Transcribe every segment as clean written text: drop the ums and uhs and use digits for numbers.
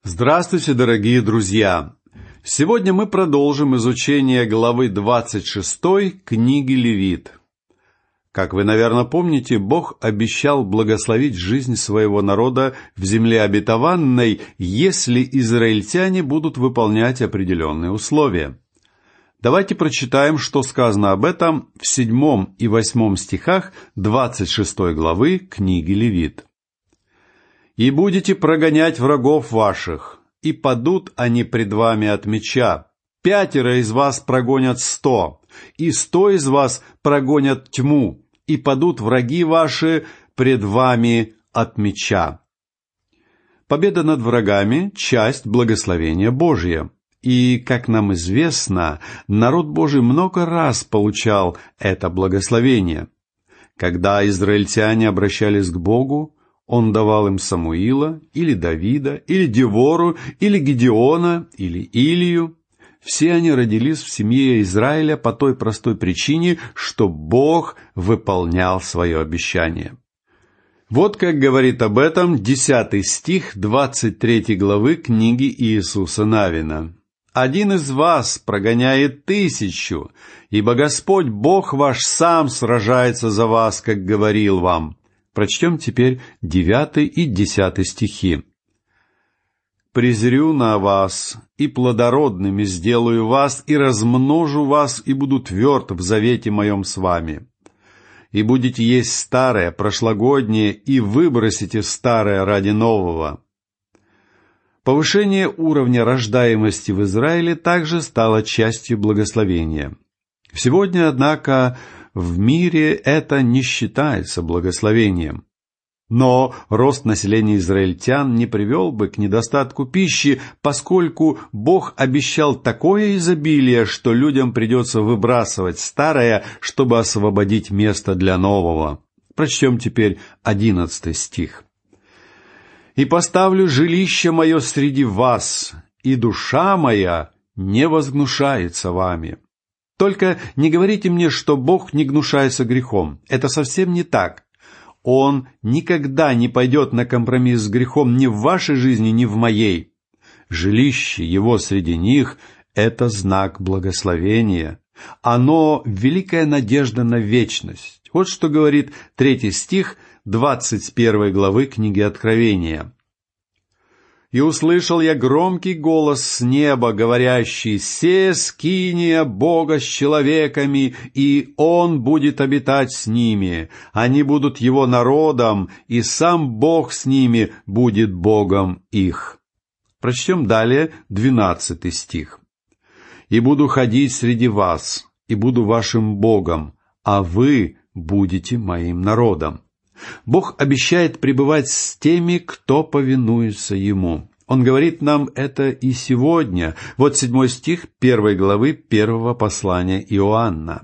Здравствуйте, дорогие друзья! Сегодня мы продолжим изучение главы 26 книги Левит. Как вы, наверное, помните, Бог обещал благословить жизнь своего народа в земле обетованной, если израильтяне будут выполнять определенные условия. Давайте прочитаем, что сказано об этом в 7 и 8 стихах 26 главы книги Левит. «И будете прогонять врагов ваших, и падут они пред вами от меча. 5 из вас прогонят 100, и 100 из вас прогонят тьму, и падут враги ваши пред вами от меча». Победа над врагами – часть благословения Божия. И, как нам известно, народ Божий много раз получал это благословение. Когда израильтяне обращались к Богу, Он давал им Самуила, или Давида, или Девору, или Гедеона, или Илию. Все они родились в семье Израиля по той простой причине, что Бог выполнял свое обещание. Вот как говорит об этом 10 стих 23 главы книги Иисуса Навина. «Один из вас прогоняет 1000, ибо Господь Бог ваш сам сражается за вас, как говорил вам». Прочтем теперь 9 и 10 стихи. «Презрю на вас, и плодородными сделаю вас, и размножу вас, и буду тверд в завете моем с вами. И будете есть старое, прошлогоднее, и выбросите старое ради нового». Повышение уровня рождаемости в Израиле также стало частью благословения. Сегодня, однако, в мире это не считается благословением. Но рост населения израильтян не привел бы к недостатку пищи, поскольку Бог обещал такое изобилие, что людям придется выбрасывать старое, чтобы освободить место для нового. Прочтем теперь 11 стих. «И поставлю жилище мое среди вас, и душа моя не возгнушается вами». Только не говорите мне, что Бог не гнушается грехом. Это совсем не так. Он никогда не пойдет на компромисс с грехом ни в вашей жизни, ни в моей. Жилище Его среди них – это знак благословения. Оно – великая надежда на вечность. Вот что говорит 3 стих 21 главы книги Откровения. «И услышал я громкий голос с неба, говорящий: «Се скиния Бога с человеками, и Он будет обитать с ними. Они будут Его народом, и сам Бог с ними будет Богом их». Прочтем далее 12 стих. «И буду ходить среди вас, и буду вашим Богом, а вы будете моим народом». Бог обещает пребывать с теми, кто повинуется Ему. Он говорит нам это и сегодня. Вот 7 стих 1 главы 1 послания Иоанна.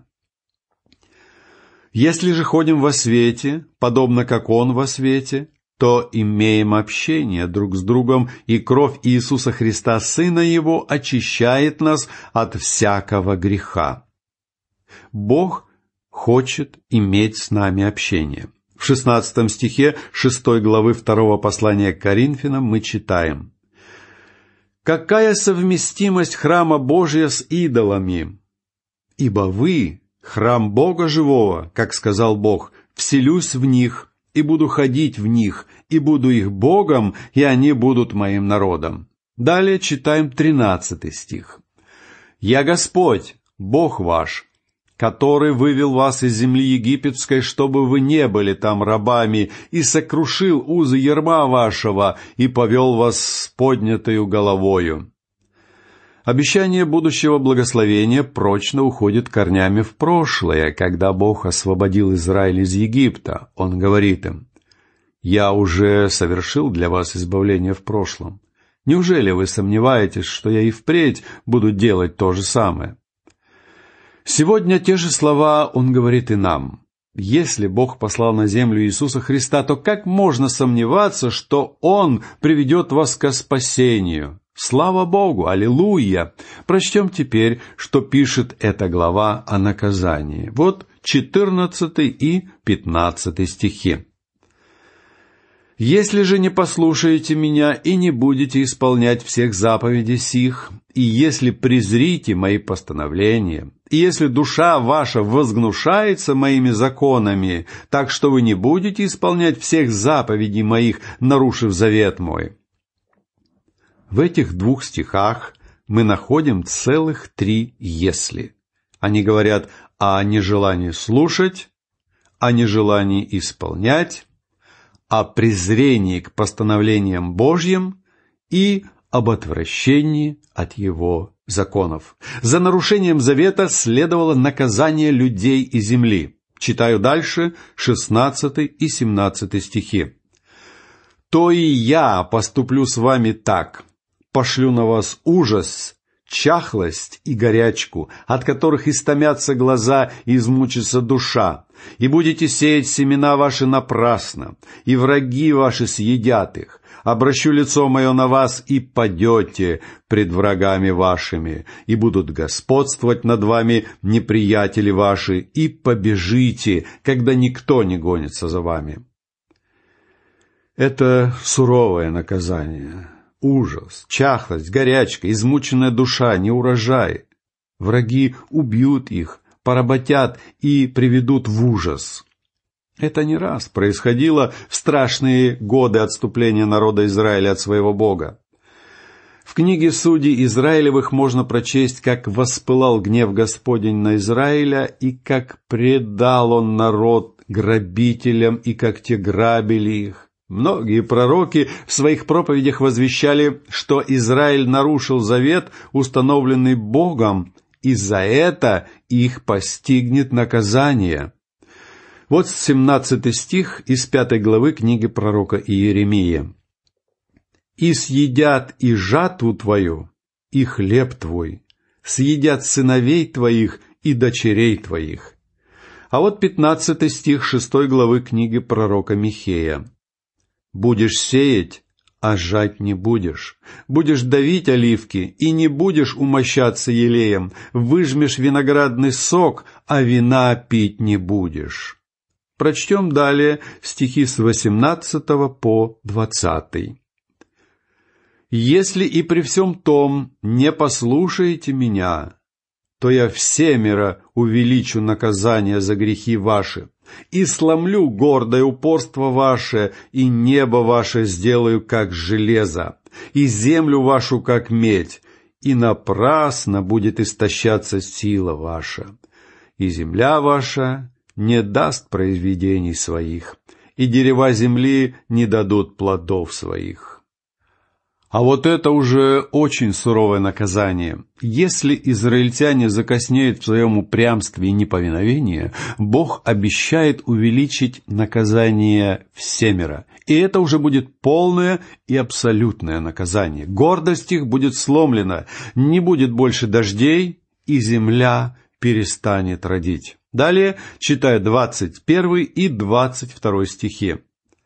«Если же ходим во свете, подобно как Он во свете, то имеем общение друг с другом, и кровь Иисуса Христа, Сына Его, очищает нас от всякого греха». Бог хочет иметь с нами общение. В 16 стихе 6 главы 2 послания к Коринфянам мы читаем: «Какая совместимость храма Божия с идолами? Ибо вы — храм Бога живого, как сказал Бог, вселюсь в них, и буду ходить в них, и буду их Богом, и они будут моим народом». Далее читаем 13 стих. «Я Господь, Бог ваш, который вывел вас из земли египетской, чтобы вы не были там рабами, и сокрушил узы ярма вашего, и повел вас с поднятою головою». Обещание будущего благословения прочно уходит корнями в прошлое, когда Бог освободил Израиль из Египта. Он говорит им: «Я уже совершил для вас избавление в прошлом. Неужели вы сомневаетесь, что я и впредь буду делать то же самое?» Сегодня те же слова Он говорит и нам. Если Бог послал на землю Иисуса Христа, то как можно сомневаться, что Он приведет вас ко спасению? Слава Богу! Аллилуйя! Прочтем теперь, что пишет эта глава о наказании. Вот 14 и 15 стихи. Если же не послушаете меня и не будете исполнять всех заповедей сих, и если презрите мои постановления, и если душа ваша возгнушается моими законами, так что вы не будете исполнять всех заповедей моих, нарушив завет мой». В этих 2 стихах мы находим целых 3 «если». Они говорят о нежелании слушать, о нежелании исполнять, о презрении к постановлениям Божьим и об отвращении от Его законов. За нарушением завета следовало наказание людей и земли. Читаю дальше 16 и 17 стихи. «То и я поступлю с вами так, пошлю на вас ужас, чахлость и горячку, от которых истомятся глаза и измучится душа, и будете сеять семена ваши напрасно, и враги ваши съедят их. Обращу лицо мое на вас, и падете пред врагами вашими, и будут господствовать над вами неприятели ваши, и побежите, когда никто не гонится за вами». Это суровое наказание. Ужас, чахлость, горячка, измученная душа, неурожай. Враги убьют их, поработят и приведут в ужас. Это не раз происходило в страшные годы отступления народа Израиля от своего Бога. В книге Судей Израилевых можно прочесть, как воспылал гнев Господень на Израиля, и как предал он народ грабителям, и как те грабили их. Многие пророки в своих проповедях возвещали, что Израиль нарушил завет, установленный Богом, и за это их постигнет наказание. Вот 17 стих из 5 главы книги пророка Иеремии. «И съедят и жатву твою, и хлеб твой, съедят сыновей твоих и дочерей твоих». А вот 15 стих 6 главы книги пророка Михея. «Будешь сеять, а жать не будешь. Будешь давить оливки, и не будешь умощаться елеем. Выжмешь виноградный сок, а вина пить не будешь». Прочтем далее стихи с 18 по 20. «Если и при всем том не послушаете меня, то я всемиро увеличу наказание за грехи ваши, и сломлю гордое упорство ваше, и небо ваше сделаю, как железо, и землю вашу, как медь, и напрасно будет истощаться сила ваша, и земля ваша не даст произведений своих, и дерева земли не дадут плодов своих». А вот это уже очень суровое наказание. Если израильтяне закоснеют в своем упрямстве и неповиновении, Бог обещает увеличить наказание всемиро. И это уже будет полное и абсолютное наказание. Гордость их будет сломлена, не будет больше дождей, и земля перестанет родить. Далее читаю 21 и 22 стихи.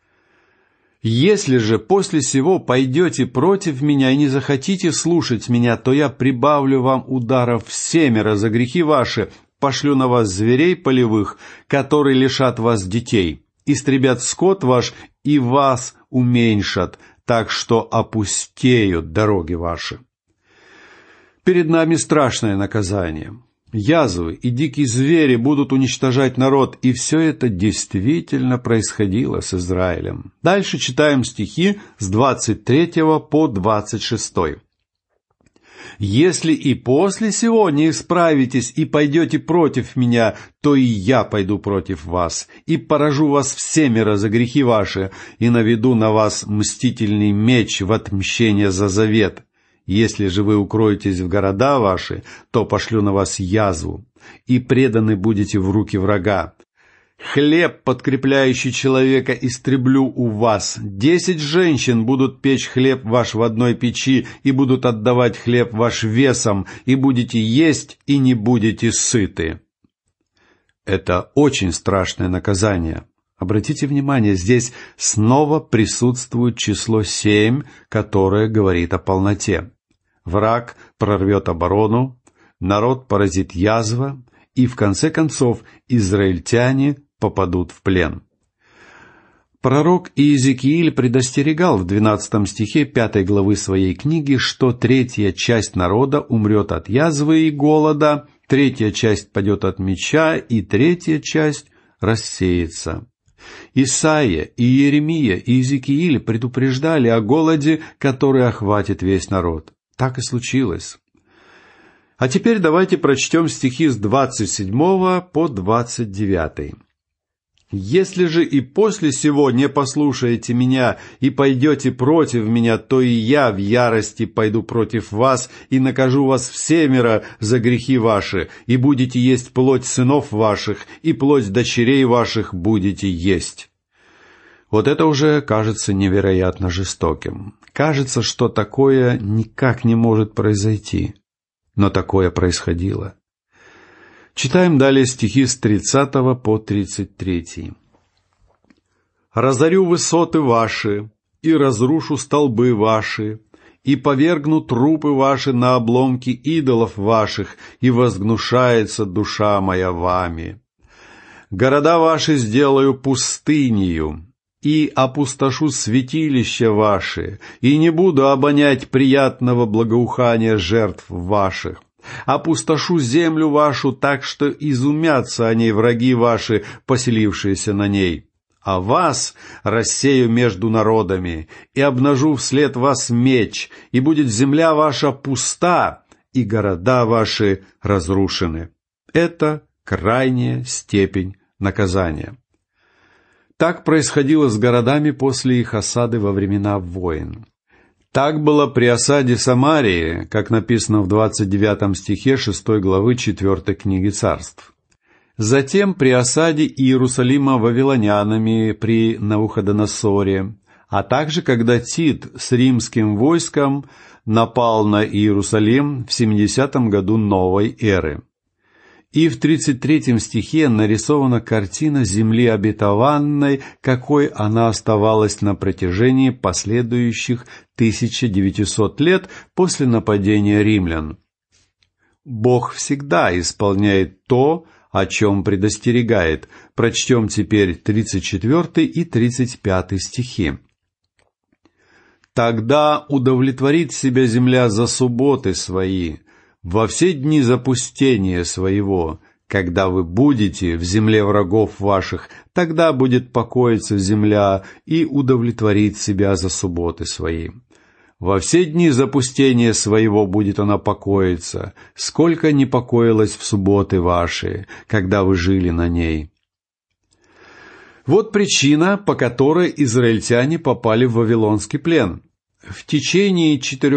«Если же после сего пойдете против меня и не захотите слушать меня, то я прибавлю вам ударов всемиро за грехи ваши, пошлю на вас зверей полевых, которые лишат вас детей, истребят скот ваш и вас уменьшат, так что опустеют дороги ваши». Перед нами страшное наказание. Язвы и дикие звери будут уничтожать народ, и все это действительно происходило с Израилем. Дальше читаем стихи с 23 по 26. «Если и после сего не исправитесь и пойдете против меня, то и я пойду против вас, и поражу вас всемиро за грехи ваши, и наведу на вас мстительный меч в отмщение за завет. Если же вы укроетесь в города ваши, то пошлю на вас язву, и преданы будете в руки врага. Хлеб, подкрепляющий человека, истреблю у вас. 10 женщин будут печь хлеб ваш в одной печи, и будут отдавать хлеб ваш весом, и будете есть, и не будете сыты». Это очень страшное наказание. Обратите внимание, здесь снова присутствует число 7, которое говорит о полноте. Враг прорвет оборону, народ поразит язва, и в конце концов израильтяне попадут в плен. Пророк Иезекииль предостерегал в 12 стихе 5 главы своей книги, что третья часть народа умрет от язвы и голода, третья часть падет от меча, и третья часть рассеется. Исаия, и Иеремия, и Иезекииль предупреждали о голоде, который охватит весь народ. Так и случилось. А теперь давайте прочтем стихи с 27 по 29. «Если же и после сего не послушаете меня и пойдете против меня, то и я в ярости пойду против вас и накажу вас всемиро за грехи ваши, и будете есть плоть сынов ваших, и плоть дочерей ваших будете есть». Вот это уже кажется невероятно жестоким. Кажется, что такое никак не может произойти. Но такое происходило. Читаем далее стихи с 30 по 33. «Разорю высоты ваши, и разрушу столбы ваши, и повергну трупы ваши на обломки идолов ваших, и возгнушается душа моя вами. Города ваши сделаю пустынею, и опустошу святилища ваши, и не буду обонять приятного благоухания жертв ваших. Опустошу землю вашу так, что изумятся о ней враги ваши, поселившиеся на ней. А вас рассею между народами, и обнажу вслед вас меч, и будет земля ваша пуста, и города ваши разрушены». Это крайняя степень наказания. Так происходило с городами после их осады во времена войн. Так было при осаде Самарии, как написано в 29 стихе 6 главы 4 книги Царств. Затем при осаде Иерусалима вавилонянами при Навуходоносоре, а также когда Тит с римским войском напал на Иерусалим в 70 году новой эры. И в 33 стихе нарисована картина земли обетованной, какой она оставалась на протяжении последующих 1900 лет после нападения римлян. Бог всегда исполняет то, о чем предостерегает. Прочтем теперь 34 и 35 стихи. «Тогда удовлетворит себя земля за субботы свои, во все дни запустения своего, когда вы будете в земле врагов ваших, тогда будет покоиться земля и удовлетворит себя за субботы свои. Во все дни запустения своего будет она покоиться, сколько не покоилась в субботы ваши, когда вы жили на ней». Вот причина, по которой израильтяне попали в вавилонский плен. В течение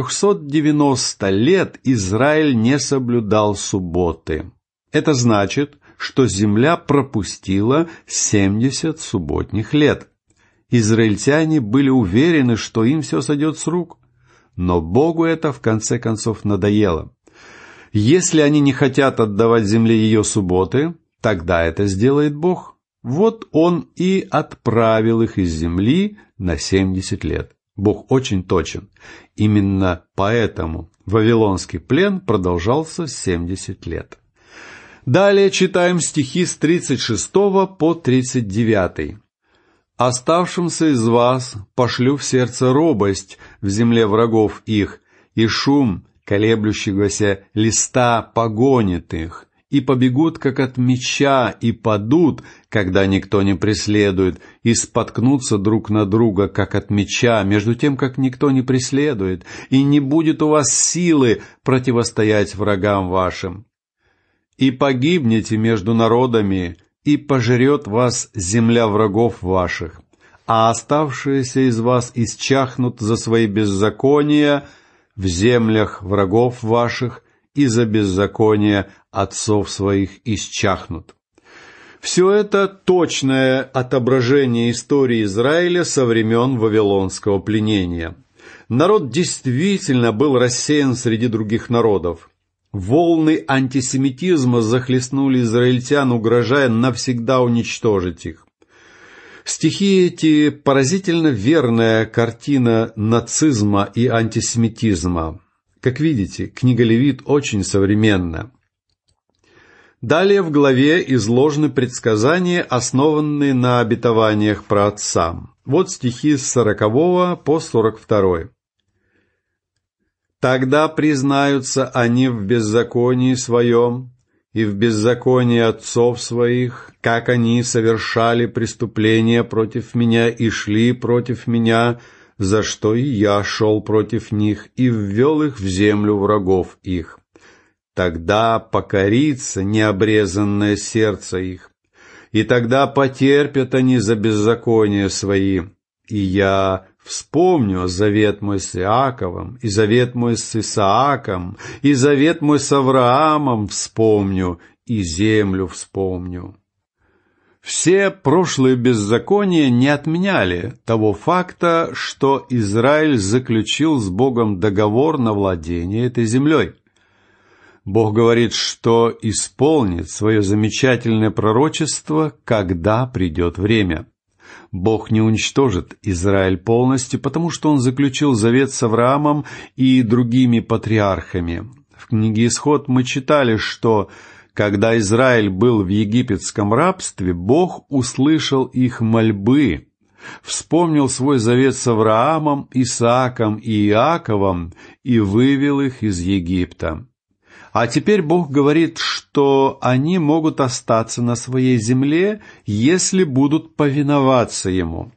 490 лет Израиль не соблюдал субботы. Это значит, что земля пропустила 70 субботних лет. Израильтяне были уверены, что им все сойдет с рук. Но Богу это в конце концов надоело. Если они не хотят отдавать земле ее субботы, тогда это сделает Бог. Вот Он и отправил их из земли на 70 лет. Бог очень точен. Именно поэтому вавилонский плен продолжался 70 лет. Далее читаем стихи с 36 по 39. «Оставшимся из вас пошлю в сердце робость в земле врагов их, и шум колеблющегося листа погонит их, и побегут, как от меча, и падут, когда никто не преследует, и споткнутся друг на друга, как от меча, между тем, как никто не преследует, и не будет у вас силы противостоять врагам вашим. И погибнете между народами, и пожрет вас земля врагов ваших, а оставшиеся из вас исчахнут за свои беззакония в землях врагов ваших, и за беззаконие отцов своих исчахнут». Все это точное отображение истории Израиля со времен вавилонского пленения. Народ действительно был рассеян среди других народов. Волны антисемитизма захлестнули израильтян, угрожая навсегда уничтожить их. Стихи эти – поразительно верная картина нацизма и антисемитизма. Как видите, книга Левит очень современна. Далее в главе изложены предсказания, основанные на обетованиях праотцам. Вот стихи с 40 по 42. «Тогда признаются они в беззаконии своем и в беззаконии отцов своих, как они совершали преступления против меня и шли против меня, за что и я шел против них и ввел их в землю врагов их. Тогда покорится необрезанное сердце их, и тогда потерпят они за беззакония свои, и я вспомню завет мой с Иаковом, и завет мой с Исааком, и завет мой с Авраамом вспомню, и землю вспомню». Все прошлые беззакония не отменяли того факта, что Израиль заключил с Богом договор на владение этой землей. Бог говорит, что исполнит свое замечательное пророчество, когда придет время. Бог не уничтожит Израиль полностью, потому что Он заключил завет с Авраамом и другими патриархами. В книге «Исход» мы читали, что когда Израиль был в египетском рабстве, Бог услышал их мольбы, вспомнил свой завет с Авраамом, Исааком и Иаковом и вывел их из Египта. А теперь Бог говорит, что они могут остаться на своей земле, если будут повиноваться Ему.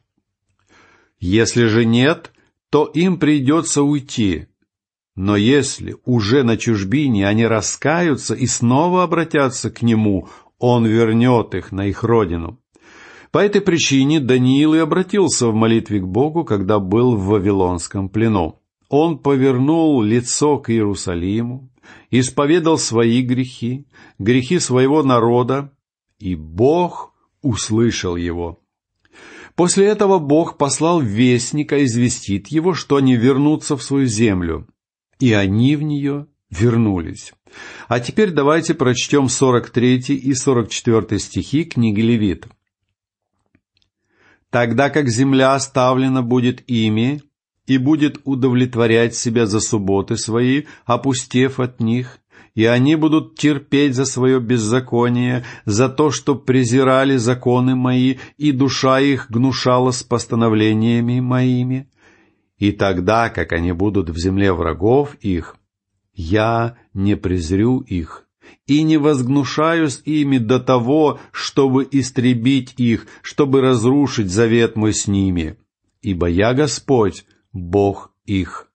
Если же нет, то им придется уйти. Но если уже на чужбине они раскаются и снова обратятся к Нему, Он вернет их на их родину. По этой причине Даниил и обратился в молитве к Богу, когда был в Вавилонском плену. Он повернул лицо к Иерусалиму, исповедал свои грехи, грехи своего народа, и Бог услышал его. После этого Бог послал вестника известить его, что они вернутся в свою землю. И они в нее вернулись. А теперь давайте прочтем 43 и 44 стихи книги Левит. «Тогда как земля оставлена будет ими, и будет удовлетворять себя за субботы свои, опустев от них, и они будут терпеть за свое беззаконие, за то, что презирали законы мои, и душа их гнушалась постановлениями моими. И тогда, как они будут в земле врагов их, я не презрю их, и не возгнушаюсь ими до того, чтобы истребить их, чтобы разрушить завет мой с ними. Ибо я Господь, Бог их».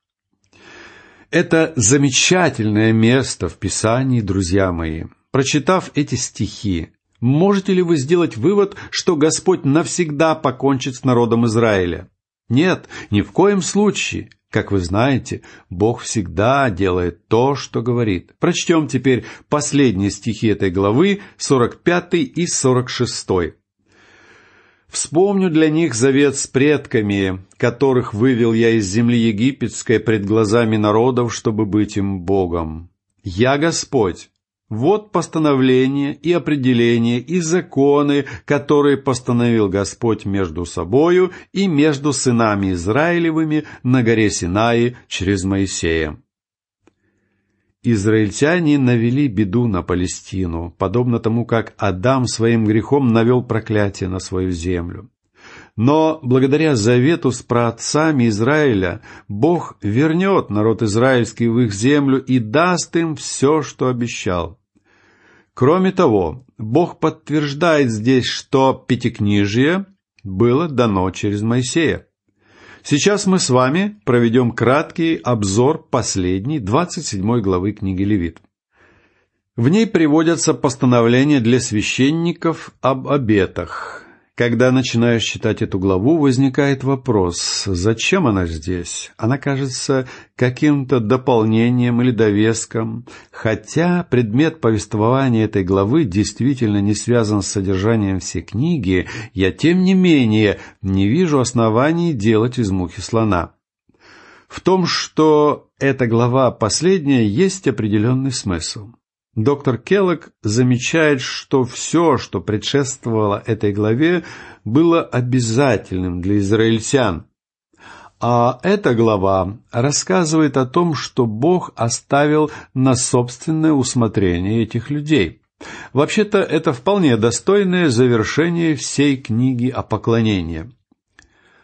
Это замечательное место в Писании, друзья мои. Прочитав эти стихи, можете ли вы сделать вывод, что Господь навсегда покончит с народом Израиля? Нет, ни в коем случае. Как вы знаете, Бог всегда делает то, что говорит. Прочтем теперь последние стихи этой главы, 45 и 46. «Вспомню для них завет с предками, которых вывел я из земли египетской пред глазами народов, чтобы быть им Богом. Я Господь. Вот постановления и определения и законы, которые постановил Господь между собою и между сынами Израилевыми на горе Синаи через Моисея». Израильтяне навели беду на Палестину, подобно тому, как Адам своим грехом навел проклятие на свою землю. Но благодаря завету с праотцами Израиля Бог вернет народ израильский в их землю и даст им все, что обещал. Кроме того, Бог подтверждает здесь, что Пятикнижие было дано через Моисея. Сейчас мы с вами проведем краткий обзор последней, 27 главы книги Левит. В ней приводятся постановления для священников об обетах. Когда начинаешь читать эту главу, возникает вопрос, зачем она здесь? Она кажется каким-то дополнением или довеском, хотя предмет повествования этой главы действительно не связан с содержанием всей книги, я, тем не менее, не вижу оснований делать из мухи слона. В том, что эта глава последняя, есть определенный смысл. Доктор Келлог замечает, что все, что предшествовало этой главе, было обязательным для израильтян. А эта глава рассказывает о том, что Бог оставил на собственное усмотрение этих людей. Вообще-то это вполне достойное завершение всей книги о поклонении.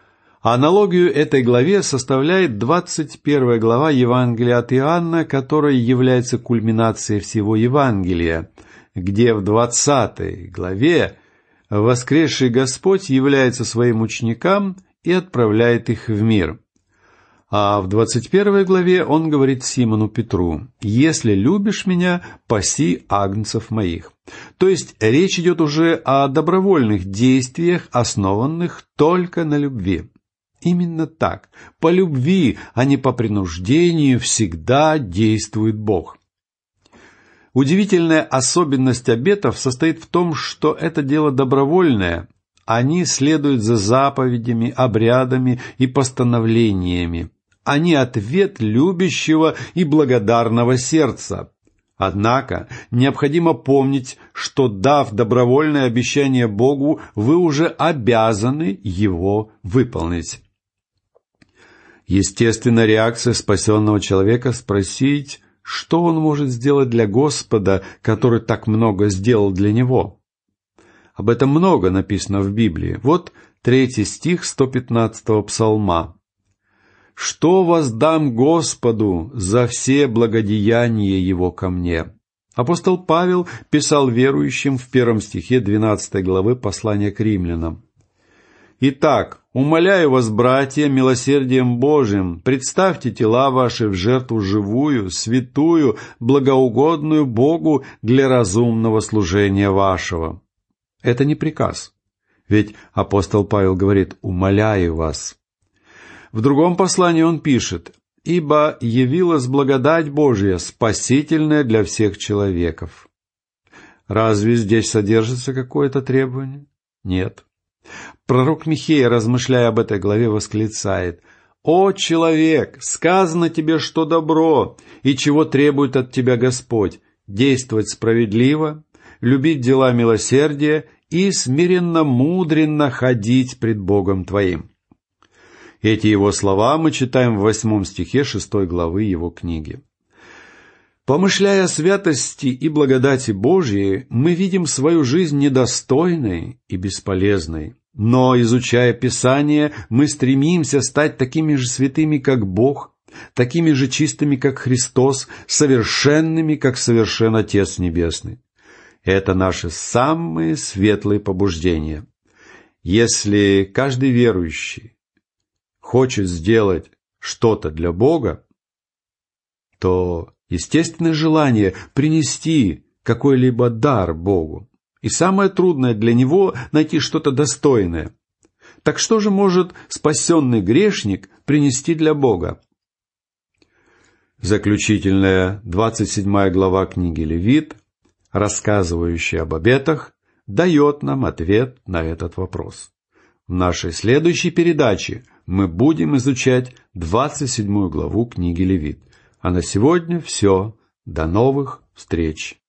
Аналогию этой главе составляет 21 глава Евангелия от Иоанна, которая является кульминацией всего Евангелия, где в 20 главе воскресший Господь является своим ученикам и отправляет их в мир. А в 21 главе он говорит Симону Петру: «Если любишь меня, паси агнцев моих». То есть речь идет уже о добровольных действиях, основанных только на любви. Именно так, по любви, а не по принуждению, всегда действует Бог. Удивительная особенность обетов состоит в том, что это дело добровольное. Они следуют за заповедями, обрядами и постановлениями. Они ответ любящего и благодарного сердца. Однако необходимо помнить, что, дав добровольное обещание Богу, вы уже обязаны его выполнить. Естественная реакция спасенного человека — спросить, что он может сделать для Господа, который так много сделал для него. Об этом много написано в Библии. Вот 3 стих 115 псалма. «Что воздам Господу за все благодеяния Его ко мне?» Апостол Павел писал верующим в 1 стихе 12 главы послания к римлянам. «Итак, умоляю вас, братья, милосердием Божиим, представьте тела ваши в жертву живую, святую, благоугодную Богу для разумного служения вашего». Это не приказ, ведь апостол Павел говорит «умоляю вас». В другом послании он пишет: «Ибо явилась благодать Божия, спасительная для всех человеков». Разве здесь содержится какое-то требование? Нет. Пророк Михея, размышляя об этой главе, восклицает: «О, человек, сказано тебе, что добро, и чего требует от тебя Господь: действовать справедливо, любить дела милосердия и смиренно-мудренно ходить пред Богом твоим». Эти его слова мы читаем в 8 стихе 6 главы его книги. Помышляя о святости и благодати Божьей, мы видим свою жизнь недостойной и бесполезной. Но, изучая Писание, мы стремимся стать такими же святыми, как Бог, такими же чистыми, как Христос, совершенными, как совершен Отец Небесный. Это наши самые светлые побуждения. Если каждый верующий хочет сделать что-то для Бога, то естественное желание принести какой-либо дар Богу. И самое трудное для него — найти что-то достойное. Так что же может спасенный грешник принести для Бога? Заключительная 27 глава книги Левит, рассказывающая об обетах, дает нам ответ на этот вопрос. В нашей следующей передаче мы будем изучать 27 главу книги Левит. А на сегодня все. До новых встреч!